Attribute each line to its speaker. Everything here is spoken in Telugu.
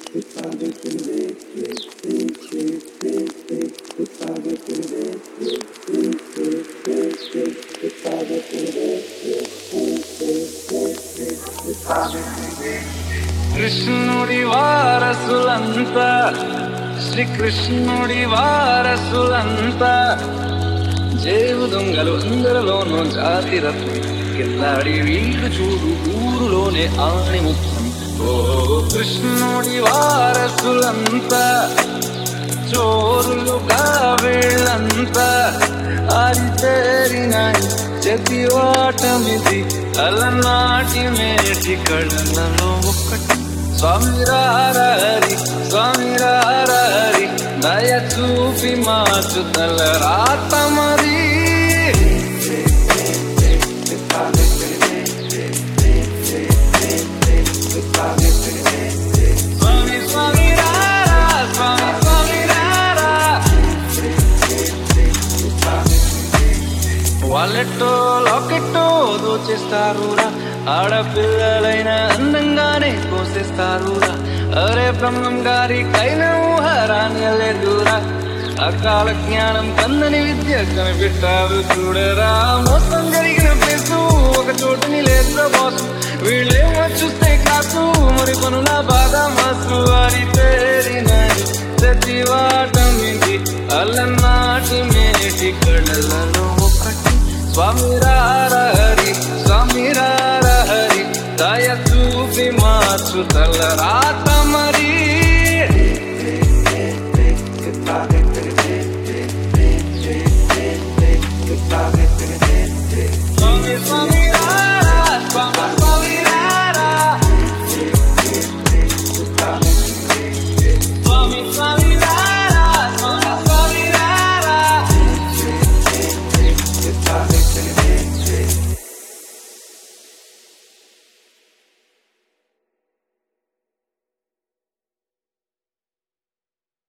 Speaker 1: కృష్ణుడి వారసులంతా శ్రీకృష్ణుడి వారసులంతా జేవు దొంగలు అందరిలోనూ జాతి రత్నం కిల్లాడి వీడు చూడు ఊరులోనే ఆణి ముత్యం. ఓ కృష్ణుడి వారసులంతా చోరులుగా వీళ్ళంతా ఆరితేరినాయి చతివాటమిది అలనాటి మేటి కళ్ళలో ఒక్కటి. స్వామి రారి స్వామి రారి దయ చూపి మార్చు తల రాత మరి. స్వామి స్వామి రారా స్వామి స్వామి రారా వాళ్ళెట్టో లాకెట్టో దోచేస్తారురా ఆడపిల్లలైన అందంగానే కోసేస్తారురా. అరే బ్రహ్మం గారి కైన ఊహరానిలేదురా అకాల జ్ఞానం కందని విద్య కనిపెట్టారు చూడరా. మోసం జరిగిన ప్లేసు ఒక చోటుని లేదురా బాసు వీళ్ళేమో చూస్తే కాసు మరి పనుల బాగా మాసు వారి పేరినది సతివాటమిది అలనాటి మేటి కళ్ళలో ఒకటి. స్వామి రారి స్వామి రారి దయ చూపి మార్చు తల రాత మరి. స్వామి స్వామి రారా స్వామి స్వామి రారా స్వామి స్వామి